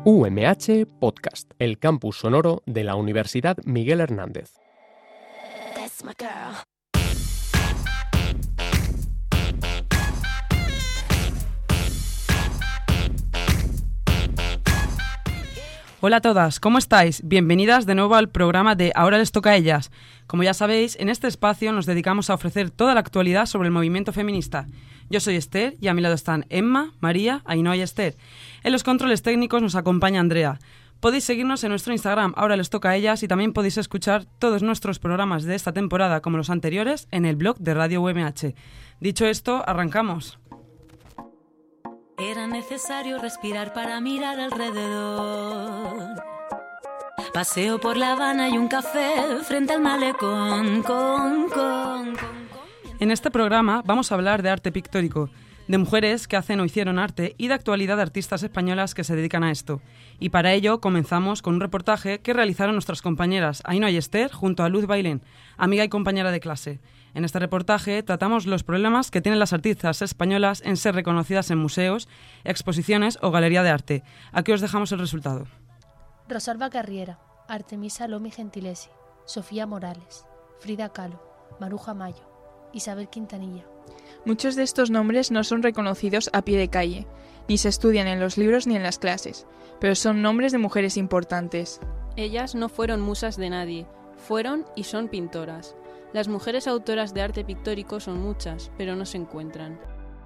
UMH Podcast, el campus sonoro de la Universidad Miguel Hernández. Hola a todas, ¿cómo estáis? Bienvenidas de nuevo al programa de Ahora les toca a ellas. Como ya sabéis, en este espacio nos dedicamos a ofrecer toda la actualidad sobre el movimiento feminista. Yo soy Esther y a mi lado están Emma, María, Ainhoa y Esther. En los controles técnicos nos acompaña Andrea. Podéis seguirnos en nuestro Instagram, Ahora les toca a ellas, y también podéis escuchar todos nuestros programas de esta temporada, como los anteriores, en el blog de Radio UMH. Dicho esto, arrancamos. Era necesario respirar para mirar alrededor. Paseo por La Habana y un café frente al malecón. En este programa vamos a hablar de arte pictórico, de mujeres que hacen o hicieron arte y de actualidad de artistas españolas que se dedican a esto. Y para ello comenzamos con un reportaje que realizaron nuestras compañeras Ainhoa y Esther junto a Luz Bailén, amiga y compañera de clase. En este reportaje tratamos los problemas que tienen las artistas españolas en ser reconocidas en museos, exposiciones o galería de arte. Aquí os dejamos el resultado. Rosalba Carriera, Artemisa Lomi Gentilesi, Sofía Morales, Frida Kahlo, Maruja Mayo, Isabel Quintanilla. Muchos de estos nombres no son reconocidos a pie de calle, ni se estudian en los libros ni en las clases, pero son nombres de mujeres importantes. Ellas no fueron musas de nadie, fueron y son pintoras. Las mujeres autoras de arte pictórico son muchas, pero no se encuentran.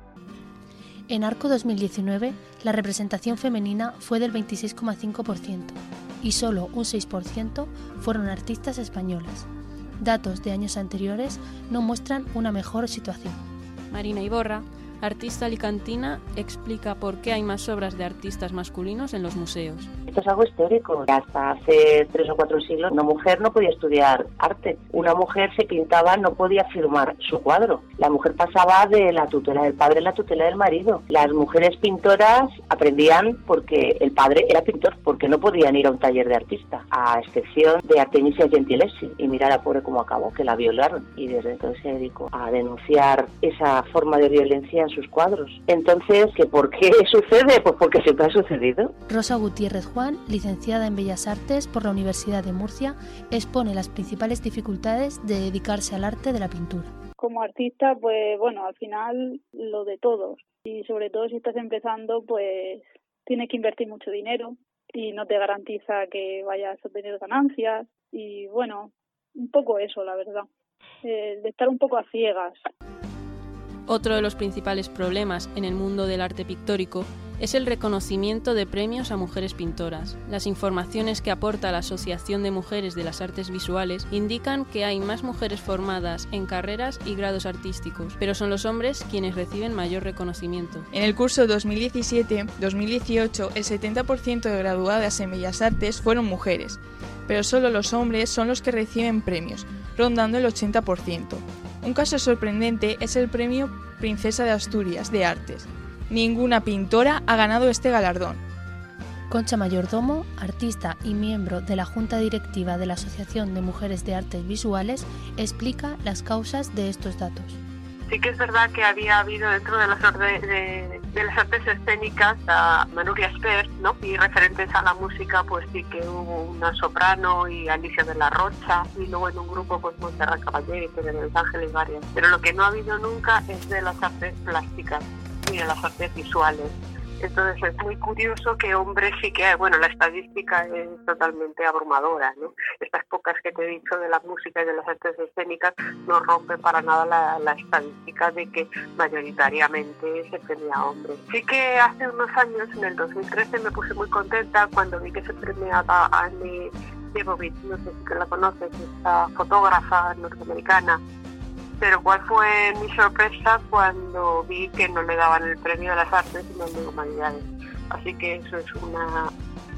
En Arco 2019, la representación femenina fue del 26,5% y solo un 6% fueron artistas españolas. Datos de años anteriores no muestran una mejor situación. Marina Iborra, artista alicantina, explica por qué hay más obras de artistas masculinos en los museos. Esto es algo histórico. Hasta hace 3 o 4 siglos una mujer no podía estudiar arte. Una mujer se pintaba, no podía firmar su cuadro. La mujer pasaba de la tutela del padre a la tutela del marido. Las mujeres pintoras aprendían porque el padre era pintor, porque no podían ir a un taller de artista, a excepción de Artemisia Gentilesi. Y mira la pobre cómo acabó, que la violaron. Y desde entonces se dedicó a denunciar esa forma de violencia en sus cuadros. Entonces, ¿que por qué sucede? Pues porque siempre ha sucedido. Rosa Gutiérrez Juan, licenciada en Bellas Artes por la Universidad de Murcia, expone las principales dificultades de dedicarse al arte de la pintura. Como artista, pues bueno, al final lo de todos. Y sobre todo si estás empezando, pues tienes que invertir mucho dinero y no te garantiza que vayas a tener ganancias. Y bueno, un poco eso, la verdad. De estar un poco a ciegas. Otro de los principales problemas en el mundo del arte pictórico es el reconocimiento de premios a mujeres pintoras. Las informaciones que aporta la Asociación de Mujeres de las Artes Visuales indican que hay más mujeres formadas en carreras y grados artísticos, pero son los hombres quienes reciben mayor reconocimiento. En el curso 2017-2018, el 70% de graduadas en Bellas Artes fueron mujeres, pero solo los hombres son los que reciben premios, rondando el 80%. Un caso sorprendente es el premio Princesa de Asturias de Artes. Ninguna pintora ha ganado este galardón. Concha Mayordomo, artista y miembro de la Junta Directiva de la Asociación de Mujeres de Artes Visuales, explica las causas de estos datos. Sí que es verdad que había habido dentro de las artes escénicas a Manuria Esper, ¿no? Y referentes a la música, pues sí que hubo una soprano y Alicia de la Rocha, y luego en un grupo pues Montserrat Caballé y Tere de los Ángeles varias. Pero lo que no ha habido nunca es de las artes plásticas ni de las artes visuales. Entonces es muy curioso que hombres sí que hay. Bueno, la estadística es totalmente abrumadora, ¿no? Estas pocas que te he dicho de la música y de las artes escénicas no rompe para nada la estadística de que mayoritariamente se premia a hombres. Sí que hace unos años, en el 2013, me puse muy contenta cuando vi que se premiaba a Annie Leibovitz, no sé si la conoces, esta fotógrafa norteamericana. Pero cuál fue mi sorpresa cuando vi que no le daban el premio de las artes sino el de humanidades. Así que eso es una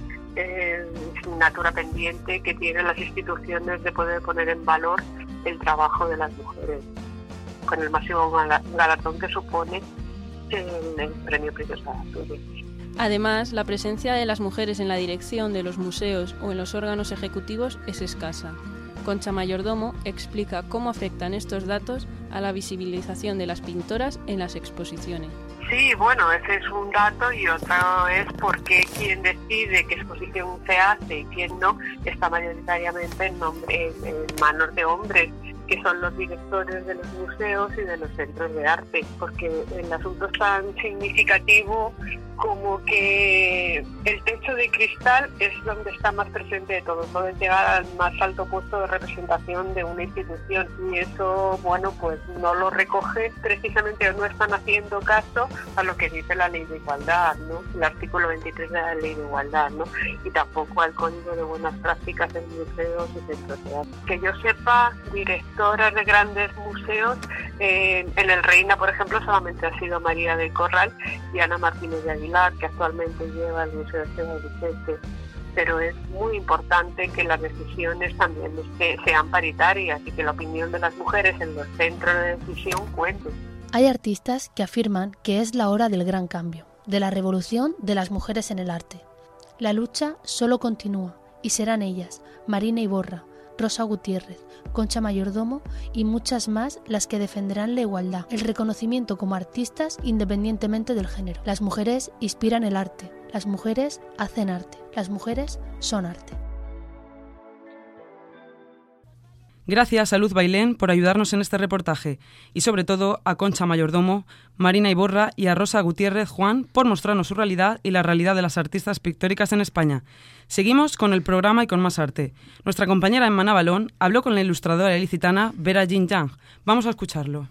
asignatura pendiente que tienen las instituciones de poder poner en valor el trabajo de las mujeres, con el máximo galardón que supone el premio Princesa de Asturias. Además, la presencia de las mujeres en la dirección de los museos o en los órganos ejecutivos es escasa. Concha Mayordomo explica cómo afectan estos datos a la visibilización de las pintoras en las exposiciones. Sí, bueno, ese es un dato, y otro es por qué quien decide qué exposición se hace y quién no está mayoritariamente en manos de hombres, que son los directores de los museos y de los centros de arte, porque el asunto es tan significativo como que el techo de cristal es donde está más presente de todo, puede llegar al más alto puesto de representación de una institución, y eso, bueno, pues no lo recoge precisamente, o no están haciendo caso a lo que dice la Ley de Igualdad, ¿no? El artículo 23 de la Ley de Igualdad, ¿no? Y tampoco al Código de Buenas Prácticas en museos y centros de arte. Que yo sepa, directoras de grandes museos, en el Reina, por ejemplo, solamente ha sido María del Corral y Ana Martínez de Aguilar, que actualmente lleva el Museo Esteban Vicente. Pero es muy importante que las decisiones también sean paritarias y que la opinión de las mujeres en los centros de decisión cuente. Hay artistas que afirman que es la hora del gran cambio, de la revolución de las mujeres en el arte. La lucha solo continúa, y serán ellas, Marina Iborra, Rosa Gutiérrez, Concha Mayordomo y muchas más las que defenderán la igualdad, el reconocimiento como artistas independientemente del género. Las mujeres inspiran el arte, las mujeres hacen arte, las mujeres son arte. Gracias a Luz Bailén por ayudarnos en este reportaje y sobre todo a Concha Mayordomo, Marina Iborra y a Rosa Gutiérrez Juan por mostrarnos su realidad y la realidad de las artistas pictóricas en España. Seguimos con el programa y con más arte. Nuestra compañera Emma Navalón habló con la ilustradora ilicitana Vera Jin-Yang. Vamos a escucharlo.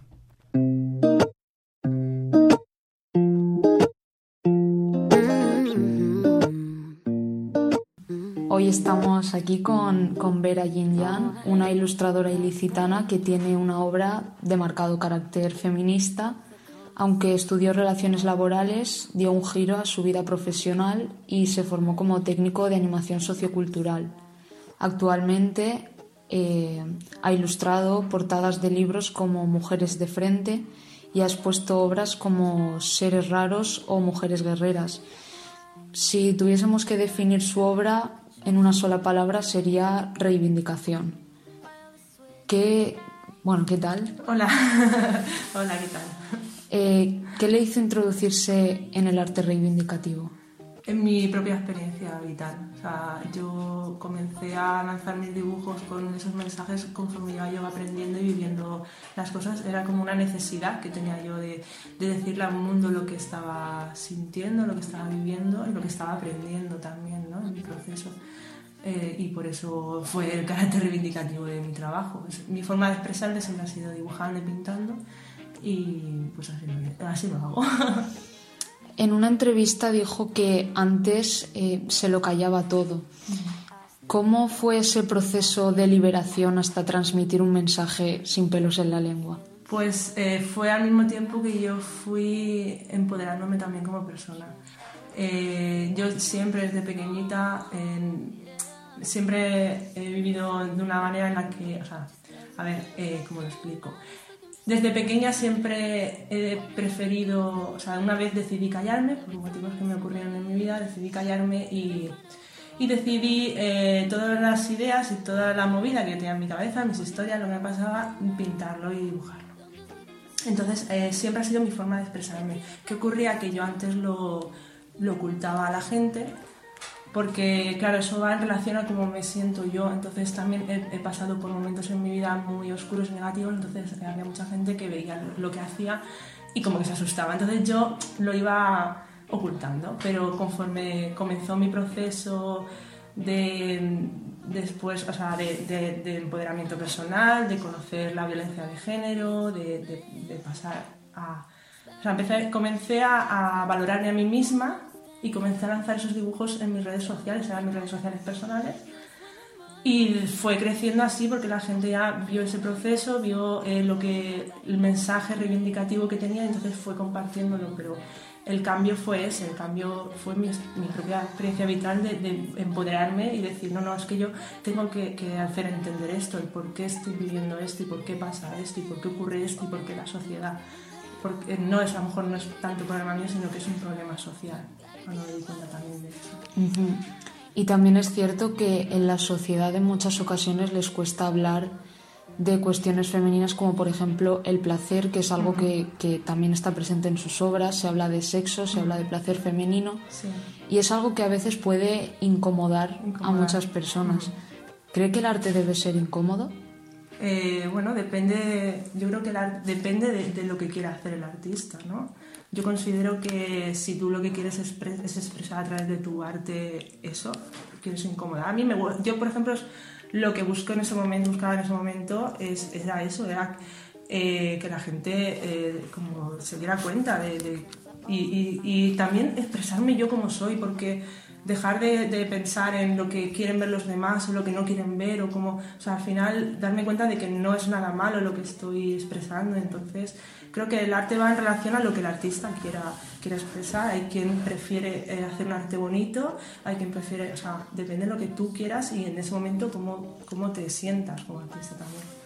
Hoy estamos aquí con Vera Jin-Yang, una ilustradora ilicitana que tiene una obra de marcado carácter feminista. Aunque estudió relaciones laborales, dio un giro a su vida profesional y se formó como técnico de animación sociocultural. Actualmente ha ilustrado portadas de libros como Mujeres de Frente y ha expuesto obras como Seres Raros o Mujeres Guerreras. Si tuviésemos que definir su obra en una sola palabra sería reivindicación. ¿Qué tal? Hola. Hola, ¿qué tal? ¿Qué le hizo introducirse en el arte reivindicativo? En mi propia experiencia vital. O sea, yo comencé a lanzar mis dibujos con esos mensajes conforme iba yo aprendiendo y viviendo las cosas. Era como una necesidad que tenía yo de decirle al mundo lo que estaba sintiendo, lo que estaba viviendo y lo que estaba aprendiendo también, ¿no? En mi proceso. Y por eso fue el carácter reivindicativo de mi trabajo. Mi forma de expresarme siempre ha sido dibujando y pintando, y pues así lo hago. En una entrevista dijo que antes se lo callaba todo. ¿Cómo fue ese proceso de liberación hasta transmitir un mensaje sin pelos en la lengua? Pues fue al mismo tiempo que yo fui empoderándome también como persona. Yo siempre desde pequeñita siempre he vivido de una manera en la que, o sea, a ver, ¿cómo lo explico? Desde pequeña siempre he preferido, o sea, una vez decidí callarme, por motivos que me ocurrieron en mi vida, decidí callarme y decidí todas las ideas y toda la movida que tenía en mi cabeza, mis historias, lo que me pasaba, pintarlo y dibujarlo. Entonces, siempre ha sido mi forma de expresarme. ¿Qué ocurría? Que yo antes lo ocultaba a la gente, porque claro, eso va en relación a cómo me siento yo. Entonces también he pasado por momentos en mi vida muy oscuros y negativos, entonces había mucha gente que veía lo que hacía y como que se asustaba. Entonces yo lo iba ocultando, pero conforme comenzó mi proceso de empoderamiento personal, de conocer la violencia de género, de pasar a... O sea, comencé a valorarme a mí misma y comencé a lanzar esos dibujos en mis redes sociales, eran mis redes sociales personales, y fue creciendo así porque la gente ya vio ese proceso, vio el mensaje reivindicativo que tenía, y entonces fue compartiéndolo. Pero el cambio fue ese, el cambio fue mi propia experiencia vital de empoderarme y decir, no, es que yo tengo que hacer entender esto, el por qué estoy viviendo esto y por qué pasa esto y por qué ocurre esto y por qué la sociedad, porque a lo mejor no es tanto problema mío, sino que es un problema social. Cuando me di cuenta también de eso. Uh-huh. Y también es cierto que en la sociedad en muchas ocasiones les cuesta hablar de cuestiones femeninas como por ejemplo el placer, que es algo que también está presente en sus obras. Se habla de sexo, se habla de placer femenino, y es algo que a veces puede incomodar a muchas personas. ¿Cree que el arte debe ser incómodo? Bueno, depende. Yo creo que depende de lo que quiera hacer el artista, ¿no? Yo considero que si tú lo que quieres es expresar a través de tu arte eso, que es incómoda. A mí yo, por ejemplo, lo que buscaba en ese momento era eso, era que la gente como se diera cuenta y también expresarme yo como soy, porque dejar de pensar en lo que quieren ver los demás o lo que no quieren ver, o sea, al final darme cuenta de que no es nada malo lo que estoy expresando. Entonces creo que el arte va en relación a lo que el artista quiera expresar. Hay quien prefiere hacer un arte bonito, hay quien prefiere, o sea, depende de lo que tú quieras y en ese momento cómo te sientas como artista también.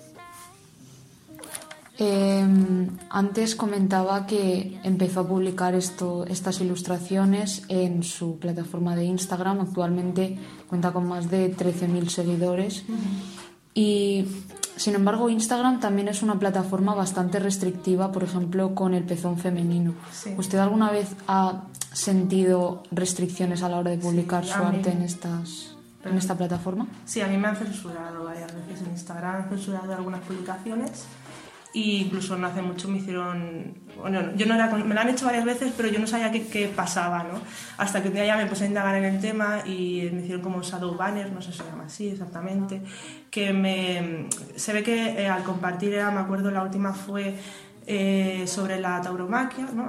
Antes comentaba que empezó a publicar estas ilustraciones en su plataforma de Instagram. Actualmente cuenta con más de 13.000 seguidores. Y sin embargo, Instagram también es una plataforma bastante restrictiva, por ejemplo, con el pezón femenino. Sí. ¿Usted alguna vez ha sentido restricciones a la hora de publicar su arte en esta plataforma? Sí, a mí me han censurado varias veces en Instagram, han censurado algunas publicaciones. Y incluso no hace mucho me hicieron... Bueno, me lo han hecho varias veces, pero yo no sabía qué pasaba, ¿no? Hasta que un día ya me puse a indagar en el tema y me hicieron como shadow banner, no sé si se llama así exactamente, se ve que al compartir, me acuerdo, la última fue sobre la tauromaquia, ¿no?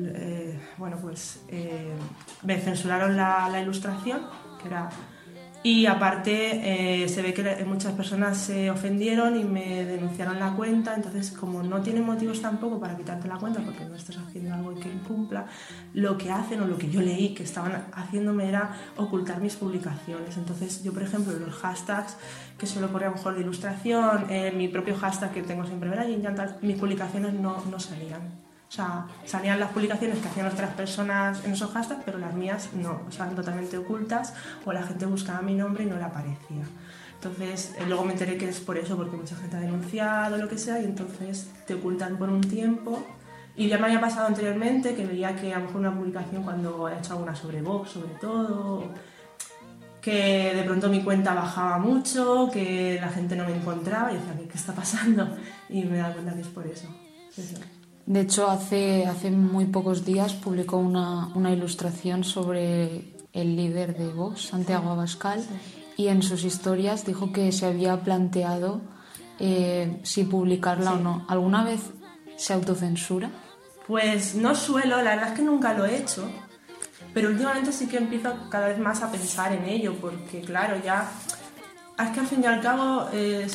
Me censuraron la ilustración, que era... Y aparte se ve que muchas personas se ofendieron y me denunciaron la cuenta. Entonces, como no tienen motivos tampoco para quitarte la cuenta porque no estás haciendo algo que incumpla, lo que hacen, o lo que yo leí que estaban haciéndome, era ocultar mis publicaciones. Entonces yo, por ejemplo, los hashtags que suelo poner a lo mejor de ilustración, mi propio hashtag que tengo siempre, mis publicaciones no salían. O sea, salían las publicaciones que hacían otras personas en esos hashtags, pero las mías no, o sea, totalmente ocultas, o la gente buscaba mi nombre y no le aparecía. Entonces, luego me enteré que es por eso, porque mucha gente ha denunciado, lo que sea, y entonces te ocultan por un tiempo. Y ya me había pasado anteriormente que veía que a lo mejor una publicación, cuando he hecho alguna sobre Vox, sobre todo, que de pronto mi cuenta bajaba mucho, que la gente no me encontraba, y decía, ¿qué está pasando? Y me he dado cuenta que es por eso. Sí. De hecho, hace muy pocos días publicó una ilustración sobre el líder de Vox, Santiago Abascal, y en sus historias dijo que se había planteado si publicarla o no. ¿Alguna vez se autocensura? Pues no suelo, la verdad es que nunca lo he hecho, pero últimamente sí que empiezo cada vez más a pensar en ello, porque claro, ya... Es que al fin y al cabo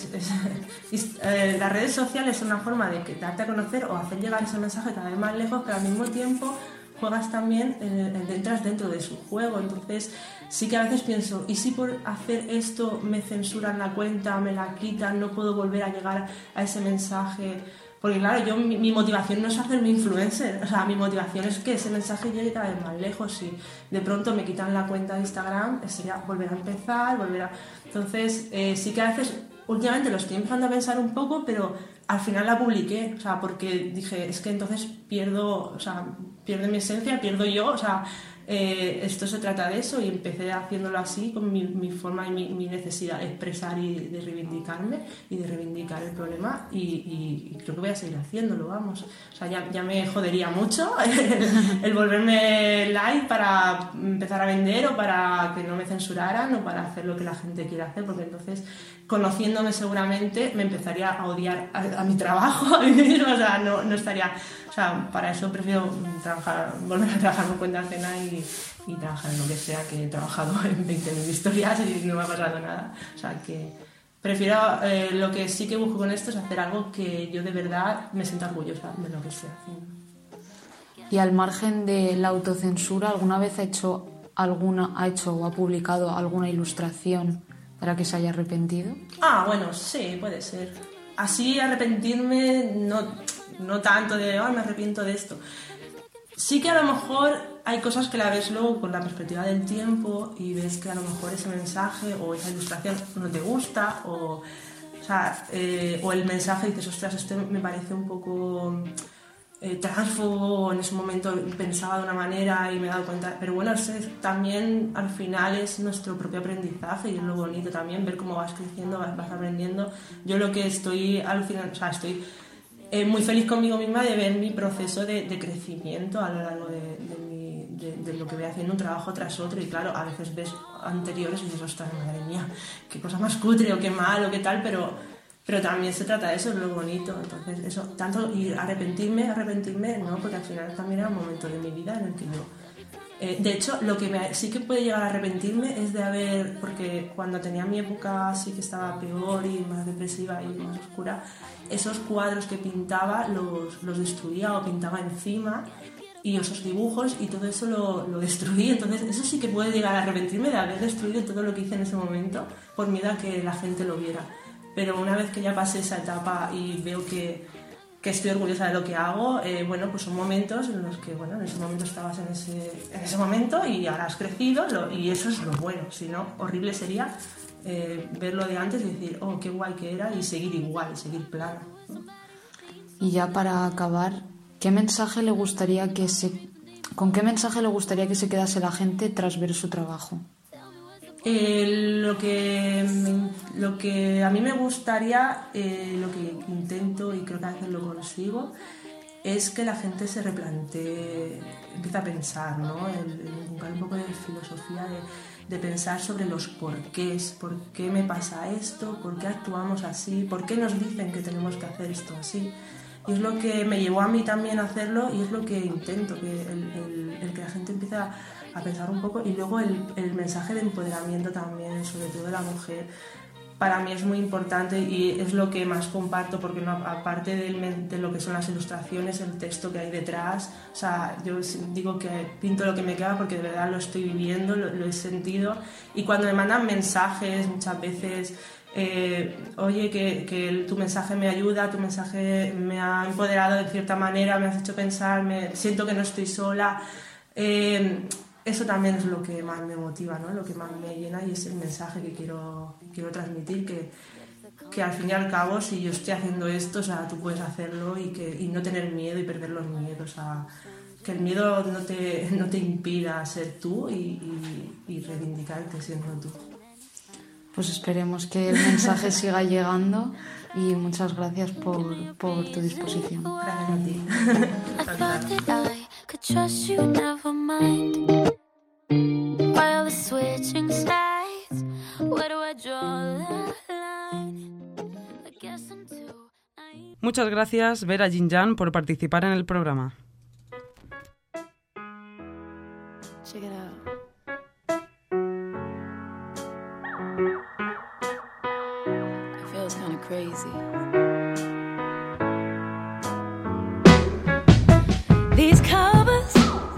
las redes sociales son una forma de darte a conocer o hacer llegar ese mensaje cada vez más lejos, pero al mismo tiempo juegas también, entras dentro de su juego. Entonces sí que a veces pienso, ¿y si por hacer esto me censuran la cuenta, me la quitan, no puedo volver a llegar a ese mensaje? Porque claro, mi motivación no es hacerme influencer, o sea, mi motivación es que ese mensaje llegue cada vez más lejos. Si de pronto me quitan la cuenta de Instagram, sería volver a empezar, Entonces, sí que a veces, últimamente lo estoy empezando a pensar un poco, pero al final la publiqué, o sea, porque dije, es que entonces pierdo mi esencia, pierdo yo, o sea, esto se trata de eso, y empecé haciéndolo así, con mi forma y mi necesidad de expresar y de reivindicarme y de reivindicar el problema, y creo que voy a seguir haciéndolo, vamos. O sea, ya me jodería mucho el volverme live para empezar a vender, o para que no me censuraran, o para hacer lo que la gente quiere hacer, porque entonces, conociéndome seguramente, me empezaría a odiar a mi trabajo, a mí mismo, o sea, no estaría... O sea, para eso prefiero volver a trabajar por cuenta ajena y trabajar en lo que sea, que he trabajado en 20.000 historias y no me ha pasado nada. O sea, que prefiero, lo que sí que busco con esto es hacer algo que yo de verdad me sienta orgullosa de lo que estoy haciendo. Y al margen de la autocensura, ¿alguna vez ha hecho o ha publicado alguna ilustración para que se haya arrepentido? Bueno, sí, puede ser. Así arrepentirme no tanto de, me arrepiento de esto. Sí que a lo mejor hay cosas que la ves luego con la perspectiva del tiempo y ves que a lo mejor ese mensaje o esa ilustración no te gusta, o o el mensaje y dices, ostras, esto me parece un poco tránsfugo, en ese momento pensaba de una manera y me he dado cuenta, pero bueno, también al final es nuestro propio aprendizaje y es lo bonito también, ver cómo vas creciendo, vas aprendiendo. Yo lo que estoy alucinando, estoy muy feliz conmigo misma de ver mi proceso de crecimiento a lo largo de lo que voy haciendo, un trabajo tras otro, y claro, a veces ves anteriores y dices, ostras, madre mía, qué cosa más cutre o qué mal o qué tal, pero también se trata de eso, es lo bonito. Entonces, eso, tanto, y arrepentirme, no, porque al final también era un momento de mi vida en el que yo... de hecho, lo que sí que puede llegar a arrepentirme es de haber... Porque cuando tenía mi época sí que estaba peor y más depresiva y más oscura, esos cuadros que pintaba los destruía o pintaba encima, y esos dibujos y todo eso lo destruí. Entonces, eso sí que puede llegar a arrepentirme de haber destruido todo lo que hice en ese momento por miedo a que la gente lo viera. Pero una vez que ya pasé esa etapa y veo que estoy orgullosa de lo que hago, bueno, pues son momentos en los que, bueno, en ese momento estabas en ese momento y ahora has crecido, y eso es lo bueno. Si no, horrible sería verlo de antes y decir, oh, qué guay que era, y seguir igual, seguir plana, ¿no? Y ya para acabar, ¿con qué mensaje le gustaría que se quedase la gente tras ver su trabajo? Lo que a mí me gustaría, lo que intento y creo que a veces lo consigo, es que la gente se replantee, empiece a pensar, ¿no? Buscar un poco de filosofía, de pensar sobre los porqués, por qué me pasa esto, por qué actuamos así, por qué nos dicen que tenemos que hacer esto así. Y es lo que me llevó a mí también a hacerlo, y es lo que intento, que el que la gente empiece a pensar un poco. Y luego el mensaje de empoderamiento también, sobre todo de la mujer, para mí es muy importante y es lo que más comparto, porque no, aparte de lo que son las ilustraciones, el texto que hay detrás, o sea, yo digo que pinto lo que me queda porque de verdad lo estoy viviendo, lo he sentido, y cuando me mandan mensajes muchas veces, oye, que tu mensaje me ayuda, tu mensaje me ha empoderado de cierta manera, me has hecho pensar, siento que no estoy sola, eso también es lo que más me motiva, ¿no? Lo que más me llena, y es el mensaje que quiero transmitir, que al fin y al cabo, si yo estoy haciendo esto, o sea, tú puedes hacerlo, y no tener miedo y perder los miedos, o sea, que el miedo no te impida ser tú y reivindicarte siendo tú. Pues esperemos que el mensaje siga llegando, y muchas gracias por tu disposición. Gracias a ti. Could trust you, never mind. While the switching sides, where do I draw the line? I guess I'm too naive. Muchas gracias, Vera Jinjan, por participar en el programa. Check it out. It feels kind of crazy. These covers.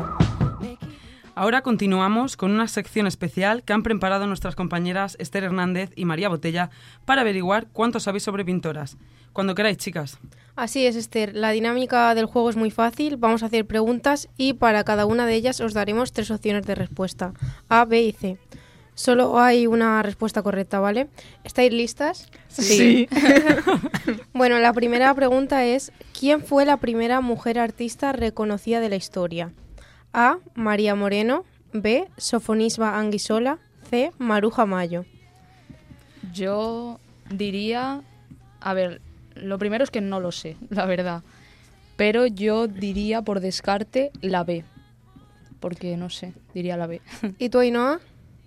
Ahora continuamos con una sección especial que han preparado nuestras compañeras Esther Hernández y María Botella para averiguar cuánto sabéis sobre pintoras. Cuando queráis, chicas. Así es, Esther. La dinámica del juego es muy fácil. Vamos a hacer preguntas y para cada una de ellas os daremos 3 opciones de respuesta: A, B y C. Solo hay una respuesta correcta, ¿vale? ¿Estáis listas? Sí. Bueno, la primera pregunta es: ¿quién fue la primera mujer artista reconocida de la historia? A, María Moreno. B, Sofonisba Anguissola. C, Maruja Mayo. Yo diría... A ver, lo primero es que no lo sé, la verdad. Pero yo diría por descarte la B. Porque no sé, diría la B. ¿Y tú, Ainhoa?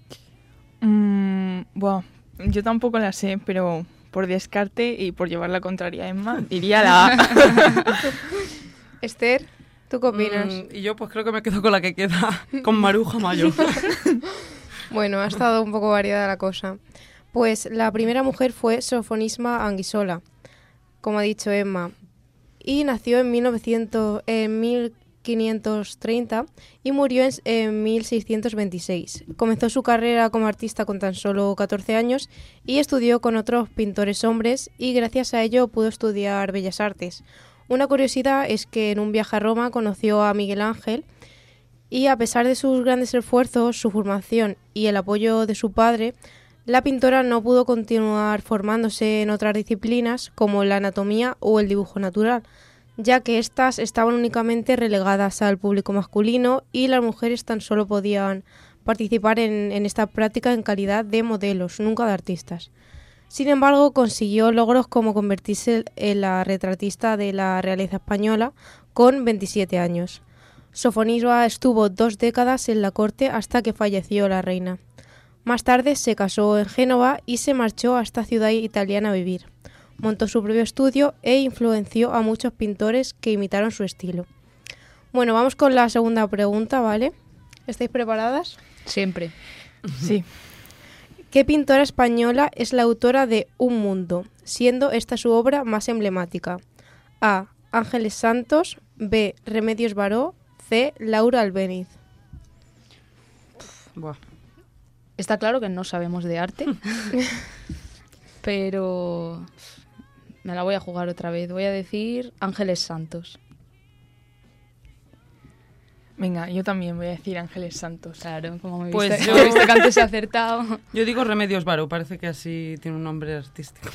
Bueno, yo tampoco la sé, pero por descarte y por llevar la contraria a Emma, diría la A. Esther, ¿tú qué opinas? Y yo pues creo que me quedo con la que queda, con Maruja Mayo. Bueno, ha estado un poco variada la cosa. Pues la primera mujer fue Sofonisba Anguissola, como ha dicho Emma, y nació en 1530 y murió en 1626. Comenzó su carrera como artista con tan solo 14 años y estudió con otros pintores hombres, y gracias a ello pudo estudiar Bellas Artes. Una curiosidad es que en un viaje a Roma conoció a Miguel Ángel, y a pesar de sus grandes esfuerzos, su formación y el apoyo de su padre, la pintora no pudo continuar formándose en otras disciplinas como la anatomía o el dibujo natural, ya que éstas estaban únicamente relegadas al público masculino y las mujeres tan solo podían participar en esta práctica en calidad de modelos, nunca de artistas. Sin embargo, consiguió logros como convertirse en la retratista de la realeza española con 27 años. Sofonisba estuvo 2 décadas en la corte hasta que falleció la reina. Más tarde se casó en Génova y se marchó a esta ciudad italiana a vivir. Montó su propio estudio e influenció a muchos pintores que imitaron su estilo. Bueno, vamos con la segunda pregunta, ¿vale? ¿Estáis preparadas? Siempre. Sí. ¿Qué pintora española es la autora de Un mundo, siendo esta su obra más emblemática? A. Ángeles Santos. B. Remedios Varó. C. Laura Albéniz. Buah. Está claro que no sabemos de arte, pero me la voy a jugar otra vez. Voy a decir Ángeles Santos. Venga, yo también voy a decir Ángeles Santos. Claro, como me Pues viste, yo- he visto que antes he acertado. Yo digo Remedios Varo, parece que así tiene un nombre artístico.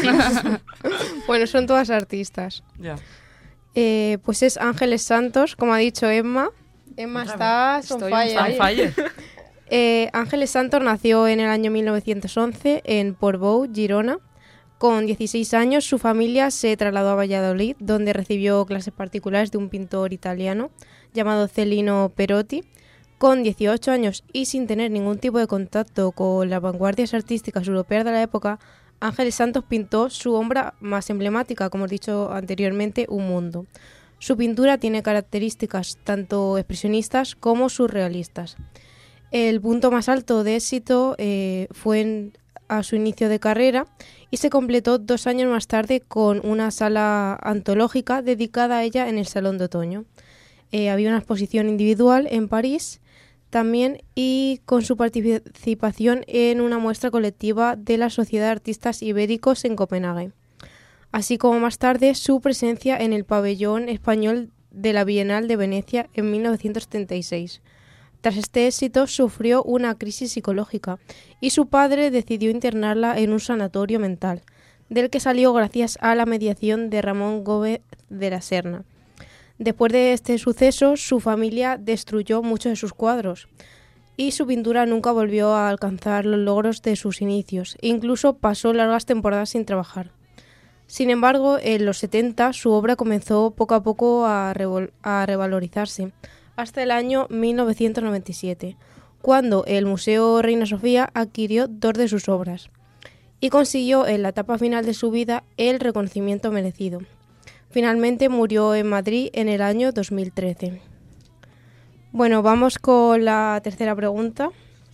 Bueno, son todas artistas. Ya. Pues es Ángeles Santos, como ha dicho Emma. Emma está on Estoy fire. on fire. Ángeles Santos nació en el año 1911 en Portbou, Girona. Con 16 años su familia se trasladó a Valladolid, donde recibió clases particulares de un pintor italiano llamado Celino Perotti. Con 18 años y sin tener ningún tipo de contacto con las vanguardias artísticas europeas de la época, Ángeles Santos pintó su obra más emblemática, como he dicho anteriormente, Un mundo. Su pintura tiene características tanto expresionistas como surrealistas. El punto más alto de éxito fue a su inicio de carrera y se completó 2 años más tarde con una sala antológica dedicada a ella en el Salón de Otoño. Había una exposición individual en París también y con su participación en una muestra colectiva de la Sociedad de Artistas Ibéricos en Copenhague, así como más tarde su presencia en el pabellón español de la Bienal de Venecia en 1976. Tras este éxito sufrió una crisis psicológica y su padre decidió internarla en un sanatorio mental, del que salió gracias a la mediación de Ramón Gómez de la Serna. Después de este suceso, su familia destruyó muchos de sus cuadros y su pintura nunca volvió a alcanzar los logros de sus inicios. Incluso pasó largas temporadas sin trabajar. Sin embargo, en los 70 su obra comenzó poco a poco a revalorizarse, hasta el año 1997, cuando el Museo Reina Sofía adquirió 2 de sus obras y consiguió en la etapa final de su vida el reconocimiento merecido. Finalmente murió en Madrid en el año 2013. Bueno, vamos con la tercera pregunta.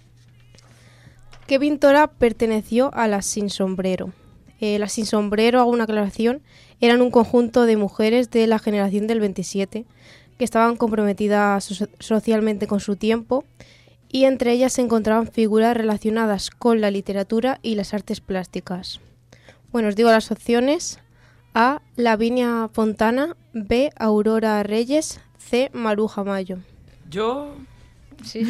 ¿Qué pintora perteneció a las Sin Sombrero? Las Sin Sombrero, hago una aclaración, eran un conjunto de mujeres de la generación del 27 que estaban comprometidas socialmente con su tiempo y entre ellas se encontraban figuras relacionadas con la literatura y las artes plásticas. Bueno, os digo las opciones. A. Lavinia Fontana. B. Aurora Reyes. C. Maruja Mayo. Yo Sí.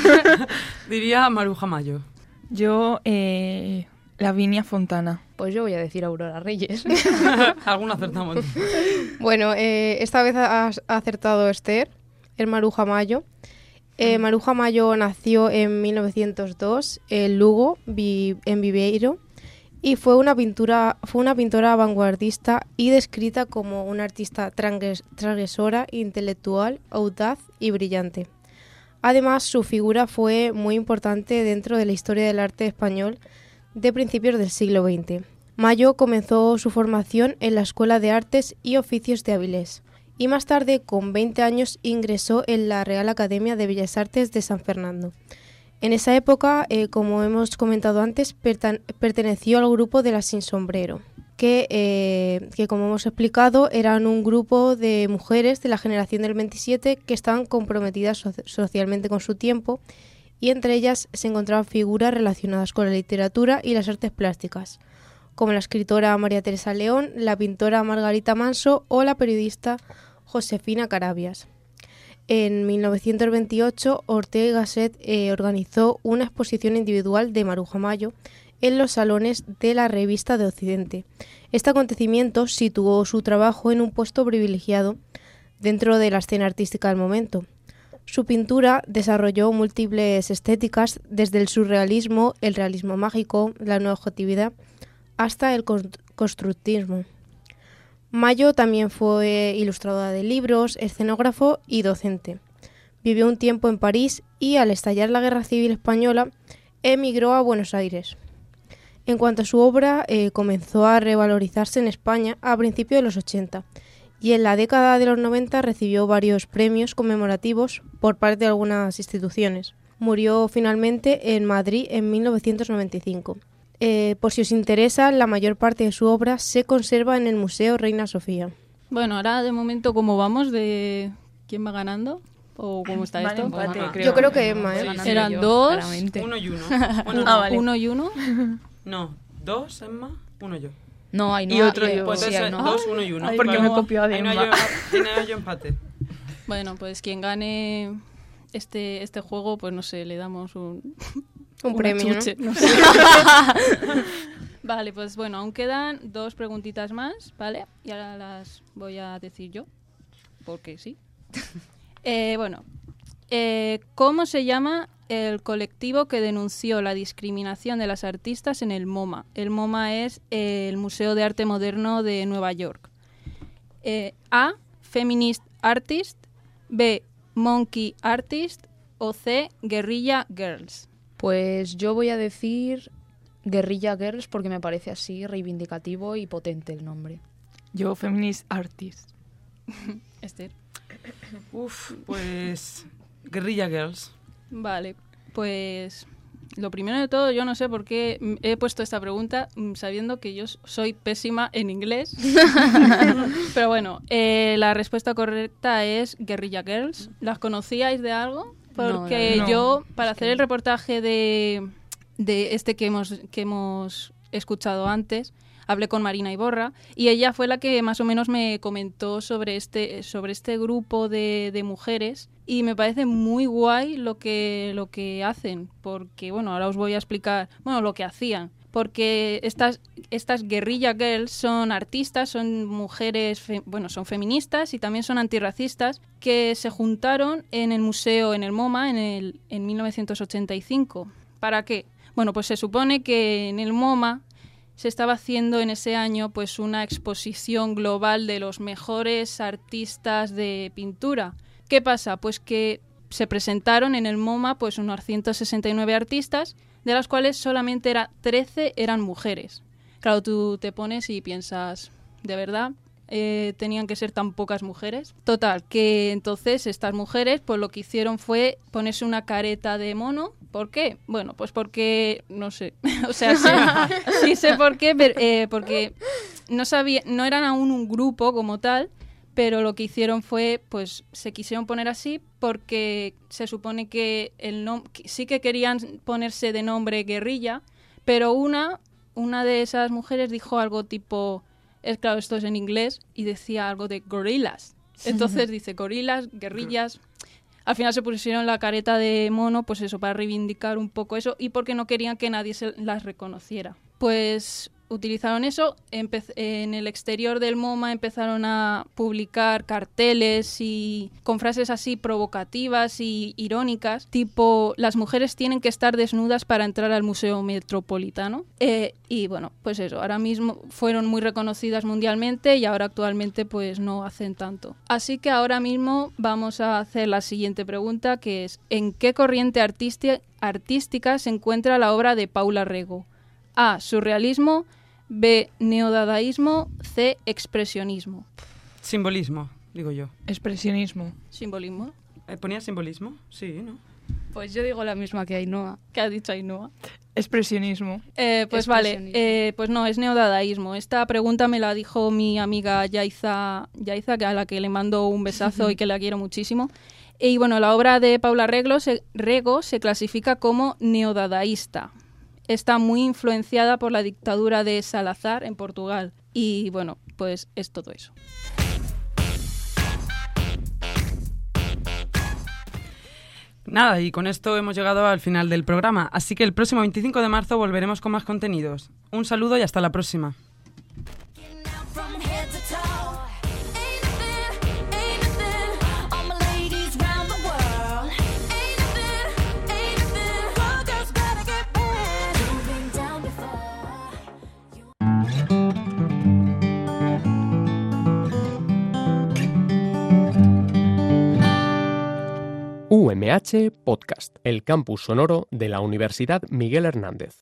diría Maruja Mayo. Yo, Lavinia Fontana. Pues yo voy a decir Aurora Reyes. Alguno acertamos. Bueno, esta vez has acertado Esther, el Maruja Mayo. Maruja Mayo nació en 1902 en Lugo, en Viveiro, y fue una pintora vanguardista y descrita como una artista transgresora, intelectual, audaz y brillante. Además, su figura fue muy importante dentro de la historia del arte español de principios del siglo XX. Mayo comenzó su formación en la Escuela de Artes y Oficios de Avilés y más tarde, con 20 años, ingresó en la Real Academia de Bellas Artes de San Fernando. En esa época, como hemos comentado antes, perteneció al grupo de las Sin Sombrero, que como hemos explicado, eran un grupo de mujeres de la generación del 27 que estaban comprometidas socialmente con su tiempo y entre ellas se encontraban figuras relacionadas con la literatura y las artes plásticas, como la escritora María Teresa León, la pintora Margarita Manso o la periodista Josefina Carabias. En 1928, Ortega y Gasset organizó una exposición individual de Maruja Mayo en los salones de la Revista de Occidente. Este acontecimiento situó su trabajo en un puesto privilegiado dentro de la escena artística del momento. Su pintura desarrolló múltiples estéticas, desde el surrealismo, el realismo mágico, la nueva objetividad, hasta el constructivismo. Mayo también fue ilustradora de libros, escenógrafo y docente. Vivió un tiempo en París y, al estallar la Guerra Civil Española, emigró a Buenos Aires. En cuanto a su obra, comenzó a revalorizarse en España a principios de los 80 y en la década de los 90 recibió varios premios conmemorativos por parte de algunas instituciones. Murió finalmente en Madrid en 1995. Por si os interesa, la mayor parte de su obra se conserva en el Museo Reina Sofía. Bueno, ahora de momento, ¿cómo vamos? ¿De quién va ganando? ¿O cómo está esto? Empate, creo. Yo creo que Emma, ¿eh? Eran dos. Claramente. 1 y 1. Vale. 1 y 1. No, 2 Emma, 1 yo. No, hay no. Y otro yo. Pues entonces, 2, 1 y 1. Porque me he copiado de Emma. Tiene yo empate. Bueno, pues quien gane este juego, pues no sé, le damos un premio, chuche, ¿no? No sé. Vale, pues bueno, aún quedan 2 preguntitas más, ¿vale? Y ahora las voy a decir yo, porque sí. ¿Cómo se llama el colectivo que denunció la discriminación de las artistas en el MoMA? El MoMA es el Museo de Arte Moderno de Nueva York. A. Feminist Artist, B. Monkey Artist o C. Guerrilla Girls. Pues yo voy a decir Guerrilla Girls porque me parece así reivindicativo y potente el nombre. Yo, Feminist Artist. Esther. Pues Guerrilla Girls. Vale, pues lo primero de todo, yo no sé por qué he puesto esta pregunta sabiendo que yo soy pésima en inglés. Pero bueno, la respuesta correcta es Guerrilla Girls. ¿Las conocíais de algo? Porque yo, para hacer el reportaje de este que hemos escuchado antes, hablé con Marina Iborra y ella fue la que más o menos me comentó sobre este grupo de mujeres y me parece muy guay lo que hacen, porque bueno, ahora os voy a explicar lo que hacían, porque estas Guerrilla Girls son artistas, son mujeres, son feministas y también son antirracistas que se juntaron en el museo, en el MoMA en 1985. ¿Para qué? Bueno, pues se supone que en el MoMA se estaba haciendo en ese año pues una exposición global de los mejores artistas de pintura. ¿Qué pasa? Pues que se presentaron en el MoMA pues unos 169 artistas, de las cuales solamente 13 eran mujeres. Claro, tú te pones y piensas, ¿de verdad tenían que ser tan pocas mujeres? Total, que entonces estas mujeres pues lo que hicieron fue ponerse una careta de mono. ¿Por qué? Bueno, pues porque, no sé, o sea, sí sé por qué, porque no eran aún un grupo como tal, pero lo que hicieron fue, pues se quisieron poner así porque se supone que sí que querían ponerse de nombre Guerrilla, pero una de esas mujeres dijo algo tipo, claro, esto es en inglés, y decía algo de gorillas. Entonces dice gorillas, guerrillas. Al final se pusieron la careta de mono, pues eso, para reivindicar un poco eso y porque no querían que nadie las reconociera. Pues utilizaron eso, en el exterior del MoMA empezaron a publicar carteles y con frases así provocativas y irónicas, tipo, las mujeres tienen que estar desnudas para entrar al Museo Metropolitano. Y bueno, pues eso, ahora mismo fueron muy reconocidas mundialmente y ahora actualmente pues no hacen tanto. Así que ahora mismo vamos a hacer la siguiente pregunta, que es, ¿en qué corriente artística se encuentra la obra de Paula Rego? A. Surrealismo, B. Neodadaísmo, C. Expresionismo. Simbolismo, digo yo. Expresionismo. ¿Simbolismo? ¿Ponía simbolismo? Sí, ¿no? Pues yo digo la misma que Ainhoa. ¿Qué ha dicho Ainhoa? Expresionismo. Pues vale, pues no, es neodadaísmo. Esta pregunta me la dijo mi amiga Yaiza, a la que le mando un besazo y que la quiero muchísimo. Y bueno, la obra de Paula Rego se clasifica como neodadaísta. Está muy influenciada por la dictadura de Salazar en Portugal. Y bueno, pues es todo eso. Nada, y con esto hemos llegado al final del programa, así que el próximo 25 de marzo volveremos con más contenidos. Un saludo y hasta la próxima. UMH Podcast, el campus sonoro de la Universidad Miguel Hernández.